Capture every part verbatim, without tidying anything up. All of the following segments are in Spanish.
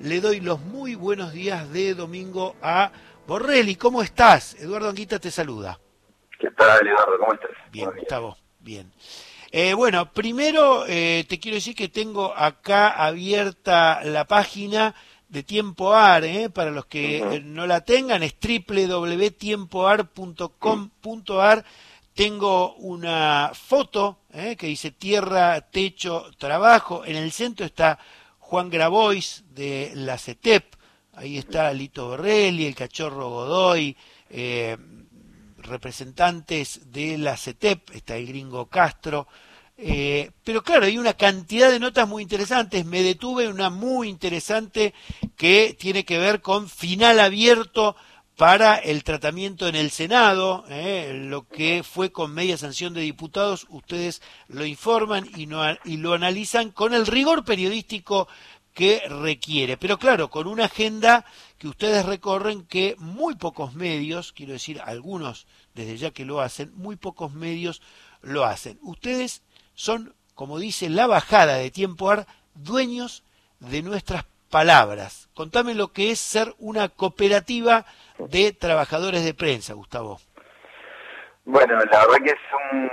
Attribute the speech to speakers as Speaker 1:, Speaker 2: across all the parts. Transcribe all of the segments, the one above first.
Speaker 1: le doy los muy buenos días de domingo a Borrelli. ¿Cómo estás? Eduardo Anguita te saluda.
Speaker 2: ¿Qué tal, Eduardo? ¿Cómo estás?
Speaker 1: Bien, Gustavo, bien. Eh, bueno, primero eh, te quiero decir que tengo acá abierta la página de Tiempo A R, eh, para los que
Speaker 2: Uh-huh.
Speaker 1: eh, no la tengan, es doble u doble u doble u punto tiempo a r punto com punto a r. Tengo una foto eh, que dice tierra, techo, trabajo. En el centro está Juan Grabois de la CETEP, ahí está Lito Borrelli, el Cachorro Godoy, eh, representantes de la CETEP, está el Gringo Castro. Eh, pero claro, hay una cantidad de notas muy interesantes. Me detuve en una muy interesante que tiene que ver con final abierto para el tratamiento en el Senado, eh, lo que fue con media sanción de diputados. Ustedes lo informan y, no, y lo analizan con el rigor periodístico que requiere, pero claro, con una agenda que ustedes recorren que muy pocos medios, quiero decir algunos desde ya que lo hacen, muy pocos medios lo hacen. Ustedes son, como dice la bajada de Tiempo A R, dueños de nuestras palabras. Contame lo que es ser una cooperativa de trabajadores de prensa, Gustavo.
Speaker 2: Bueno, la verdad que es un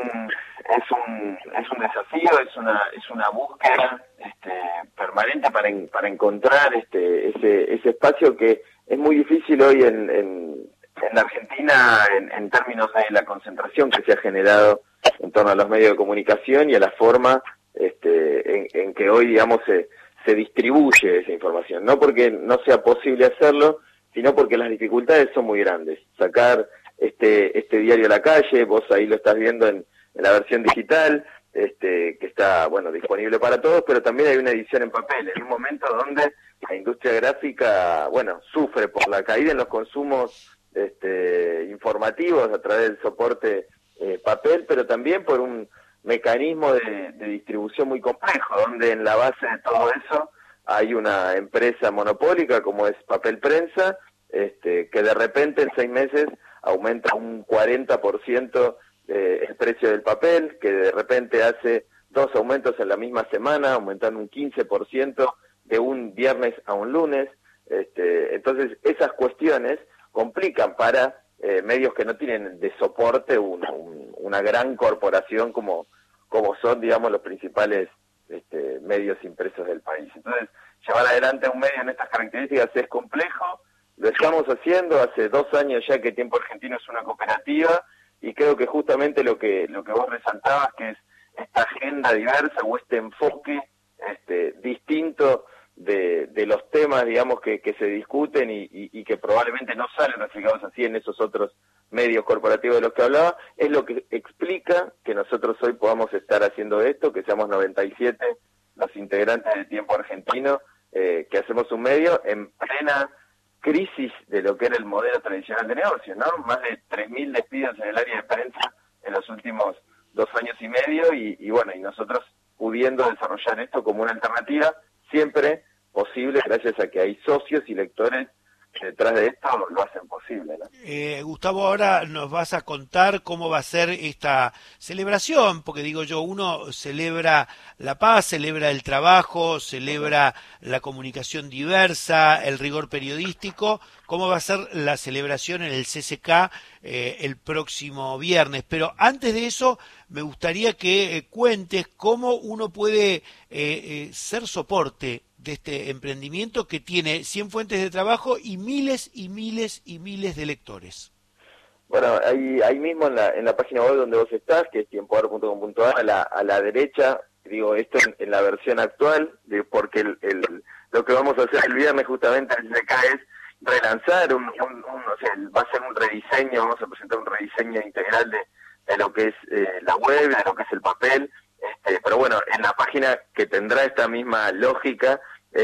Speaker 2: es un es un desafío, es una es una búsqueda este, permanente para en, para encontrar este ese ese espacio que es muy difícil hoy en en, en la Argentina en, en términos de la concentración que se ha generado en torno a los medios de comunicación y a la forma este en, en que hoy digamos se se distribuye esa información, no porque no sea posible hacerlo, sino porque las dificultades son muy grandes. Sacar este este diario a la calle, vos ahí lo estás viendo en, en la versión digital, este que está bueno disponible para todos, pero también hay una edición en papel, en un momento donde la industria gráfica, bueno, sufre por la caída en los consumos este informativos a través del soporte eh, papel, pero también por un mecanismo de, de distribución muy complejo, donde en la base de todo eso hay una empresa monopólica como es Papel Prensa, este, que de repente en seis meses aumenta un cuarenta por ciento eh, el precio del papel, que de repente hace dos aumentos en la misma semana, aumentando un quince por ciento de un viernes a un lunes. Este, entonces esas cuestiones complican para eh, medios que no tienen de soporte una, un, una gran corporación como, como son, digamos, los principales este, medios impresos del país. Entonces, llevar adelante un medio en estas características es complejo, lo estamos haciendo, hace dos años ya que Tiempo Argentino es una cooperativa, y creo que justamente lo que lo que vos resaltabas, que es esta agenda diversa o este enfoque este, distinto de, de los temas, digamos, que, que se discuten y, y, y que probablemente no salen reflejados así en esos otros medios corporativos de los que hablaba, es lo que explica que nosotros hoy podamos estar haciendo esto, que seamos noventa y siete los integrantes de Tiempo Argentino, eh, que hacemos un medio en plena crisis de lo que era el modelo tradicional de negocio, ¿no? Más de tres mil despidos en el área de prensa en los últimos dos años y medio y, y bueno, y nosotros pudiendo desarrollar esto como una alternativa, siempre posible gracias a que hay socios y lectores que detrás de esto lo hacen posible, ¿no?
Speaker 1: Eh, Gustavo, ahora nos vas a contar cómo va a ser esta celebración, porque digo yo, uno celebra la paz, celebra el trabajo, celebra la comunicación diversa, el rigor periodístico. ¿Cómo va a ser la celebración en el C C K eh, el próximo viernes? Pero antes de eso, me gustaría que eh, cuentes cómo uno puede eh, eh, ser soporte de este emprendimiento que tiene cien fuentes de trabajo y miles y miles y miles de lectores.
Speaker 2: Bueno, ahí, ahí mismo en la, en la página web donde vos estás, que es tiempo a r punto com punto a r, a la, a la derecha, digo, esto en, en la versión actual, de, porque el, el, lo que vamos a hacer el viernes justamente en el C C K es relanzar, un, un, un, o sea, va a ser un rediseño, vamos a presentar un rediseño integral de, de lo que es eh, la web, de lo que es el papel, este, pero bueno, en la página que tendrá esta misma lógica,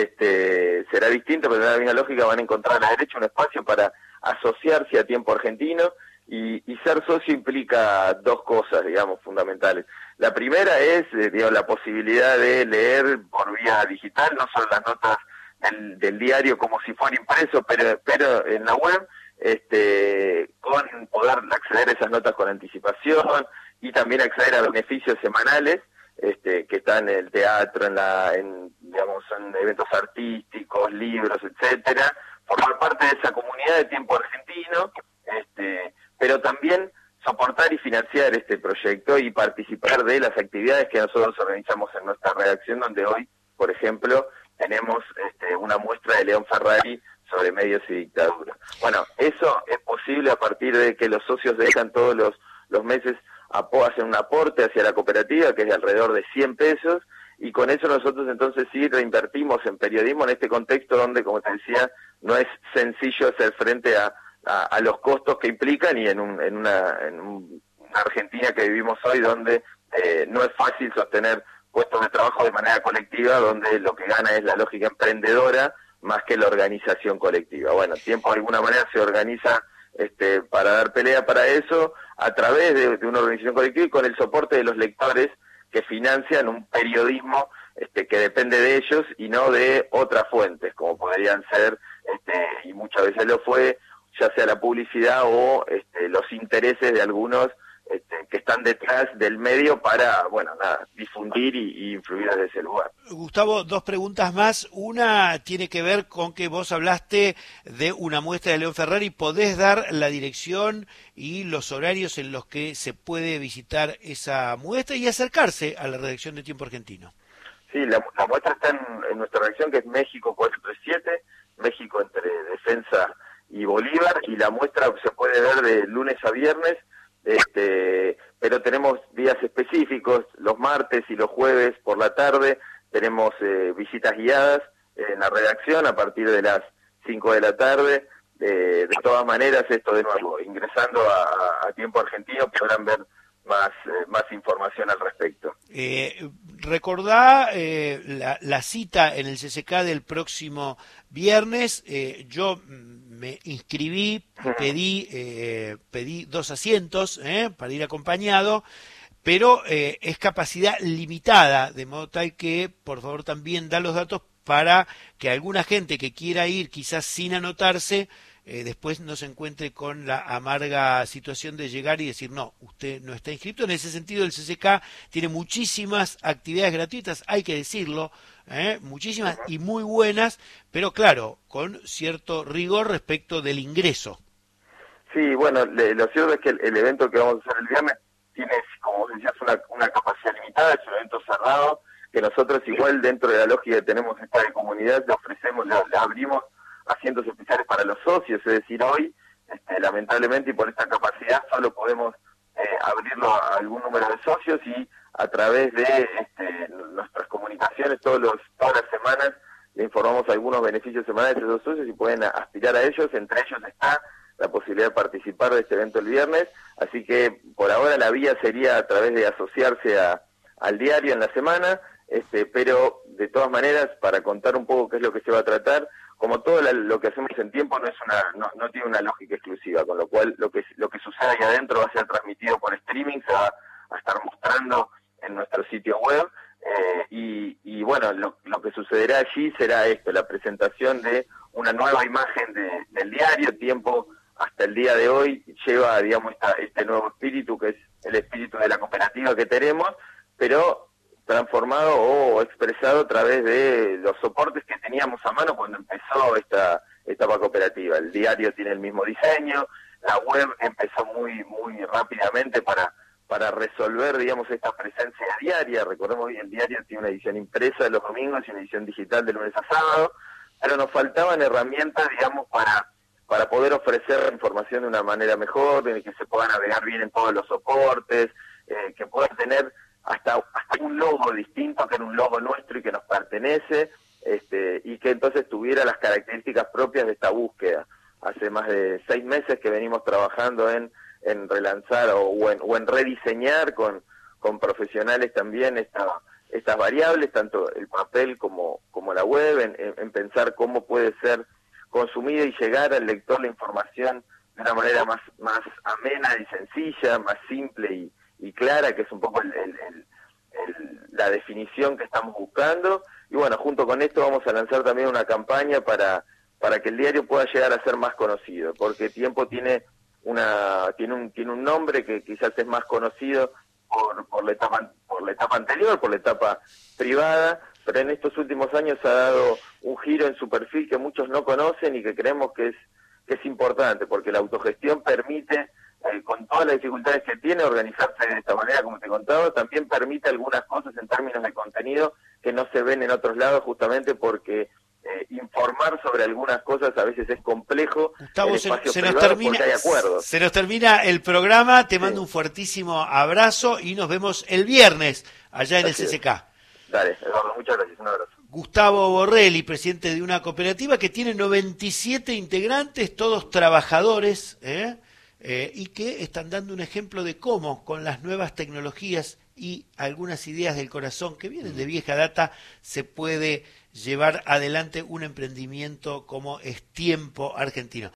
Speaker 2: este, será distinto, pero tendrá la misma lógica, van a encontrar a la derecha un espacio para asociarse a Tiempo Argentino, y, y ser socio implica dos cosas, digamos, fundamentales. La primera es, eh, digamos, la posibilidad de leer por vía digital, no solo las notas del, del diario como si fuera impreso, pero, pero en la web, este, con poder acceder a esas notas con anticipación y también acceder a beneficios semanales, este, que está en el teatro, en la, en, digamos, en eventos artísticos, libros, etcétera, formar parte de esa comunidad de Tiempo Argentino, este, pero también soportar y financiar este proyecto y participar de las actividades que nosotros organizamos en nuestra redacción, donde hoy, por ejemplo, tenemos este, una muestra de León Ferrari sobre medios y dictadura. Bueno, eso es posible a partir de que los socios dejan todos los, los meses, hacen un aporte hacia la cooperativa, que es de alrededor de cien pesos, y con eso nosotros entonces sí reinvertimos en periodismo en este contexto donde, como te decía, no es sencillo hacer frente a, a, a los costos que implican, y en, un, en, una, en un, una Argentina que vivimos hoy donde eh, no es fácil sostener puestos de trabajo de manera colectiva, donde lo que gana es la lógica emprendedora más que la organización colectiva. Bueno, Tiempo de alguna manera se organiza este, para dar pelea para eso a través de, de una organización colectiva y con el soporte de los lectores que financian un periodismo este, que depende de ellos y no de otras fuentes, como podrían ser, este, y muchas veces lo fue, ya sea la publicidad o este, los intereses de algunos este, que están detrás del medio para, bueno, nada, difundir y, y influir desde ese lugar.
Speaker 1: Gustavo, dos preguntas más. Una tiene que ver con que vos hablaste de una muestra de León Ferrari. ¿Podés dar la dirección y los horarios en los que se puede visitar esa muestra y acercarse a la redacción de Tiempo Argentino?
Speaker 2: Sí, la, la muestra está en, en nuestra redacción, que es México cuatrocientos treinta y siete, México entre Defensa y Bolívar, y la muestra se puede ver de lunes a viernes, este, pero tenemos días específicos, los martes y los jueves por la tarde, tenemos eh, visitas guiadas en la redacción a partir de las cinco de la tarde. Eh, de todas maneras, esto de nuevo, ingresando a, a Tiempo Argentino podrán ver más, eh, más información al respecto.
Speaker 1: Eh, recordá eh, la, la cita en el C C K del próximo viernes. Eh, yo me inscribí, pedí, eh, pedí dos asientos eh, para ir acompañado, pero eh, es capacidad limitada, de modo tal que, por favor, también da los datos para que alguna gente que quiera ir, quizás sin anotarse, eh, después no se encuentre con la amarga situación de llegar y decir, no, usted no está inscrito. En ese sentido, el C C K tiene muchísimas actividades gratuitas, hay que decirlo, ¿eh? muchísimas y muy buenas, pero claro, con cierto rigor respecto del ingreso.
Speaker 2: Sí, bueno, le, lo cierto es que el, el evento que vamos a hacer el viernes tiene, como decías, una, una capacidad limitada, es un evento cerrado, que nosotros igual dentro de la lógica que tenemos esta de comunidad, le ofrecemos, le, le abrimos asientos especiales para los socios, es decir, hoy, este, lamentablemente, y por esta capacidad, solo podemos eh, abrirlo a algún número de socios, y a través de este, nuestras comunicaciones, todos los, todas las semanas, le informamos algunos beneficios semanales a los socios y pueden aspirar a ellos. Entre ellos está la posibilidad de participar de este evento el viernes, así que por ahora la vía sería a través de asociarse a, al diario en la semana, este, pero de todas maneras, para contar un poco qué es lo que se va a tratar, como todo la, lo que hacemos en Tiempo no es una no, no tiene una lógica exclusiva, con lo cual lo que lo que sucede ahí adentro va a ser transmitido por streaming, se va a estar mostrando en nuestro sitio web, eh, y, y bueno, lo, lo que sucederá allí será esto, la presentación de una nueva imagen de, del diario. Tiempo hasta el día de hoy lleva, digamos, esta, este nuevo espíritu, que es el espíritu de la cooperativa que tenemos, pero transformado o expresado a través de los soportes que teníamos a mano cuando empezó esta etapa cooperativa. El diario tiene el mismo diseño, la web empezó muy muy rápidamente para para resolver, digamos, esta presencia diaria. Recordemos que el diario tiene una edición impresa de los domingos y una edición digital de lunes a sábado, pero nos faltaban herramientas, digamos, para para poder ofrecer información de una manera mejor, en que se pueda navegar bien en todos los soportes, eh, que pueda tener hasta hasta un logo distinto, que era un logo nuestro y que nos pertenece, este, y que entonces tuviera las características propias de esta búsqueda. Hace más de seis meses que venimos trabajando en, en relanzar o, o, en, o en rediseñar con, con profesionales también esta, estas variables, tanto el papel como, como la web, en, en, en pensar cómo puede ser consumida y llegar al lector la información de una manera más, más amena y sencilla, más simple y y clara, que es un poco el, el, el, el, la definición que estamos buscando. Y bueno, junto con esto vamos a lanzar también una campaña para para que el diario pueda llegar a ser más conocido, porque Tiempo tiene una tiene un tiene un nombre que quizás es más conocido por por la etapa, por por la etapa anterior, por la etapa privada, pero en estos últimos años ha dado un giro en su perfil que muchos no conocen y que creemos que es, que es importante, porque la autogestión permite, eh, con todas las dificultades que tiene, organizarse de esta manera, como te contaba, también permite algunas cosas en términos de contenido que no se ven en otros lados, justamente porque eh, informar sobre algunas cosas a veces es complejo.
Speaker 1: Gustavo, se, se nos termina,
Speaker 2: hay acuerdos.
Speaker 1: Se nos termina el programa, te mando sí. un fuertísimo abrazo y nos vemos el viernes allá en Así el C C K.
Speaker 2: Es. Dale, Eduardo, muchas gracias, un abrazo.
Speaker 1: Gustavo Borrelli, presidente de una cooperativa que tiene noventa y siete integrantes, todos trabajadores, ¿eh? Eh, y que están dando un ejemplo de cómo con las nuevas tecnologías y algunas ideas del corazón que vienen de vieja data se puede llevar adelante un emprendimiento como es Tiempo Argentino.